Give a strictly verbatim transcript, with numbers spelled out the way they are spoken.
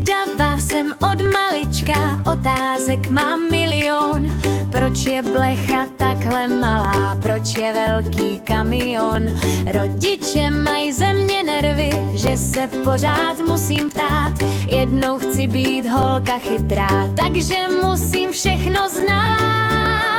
zvědavá jsem od malička, otázek mám milion. Proč je blecha takhle malá, proč je velký kamion? Rodiče mají ze mě nervy, že se pořád musím ptát. Jednou chci být holka chytrá, takže musím všechno znát.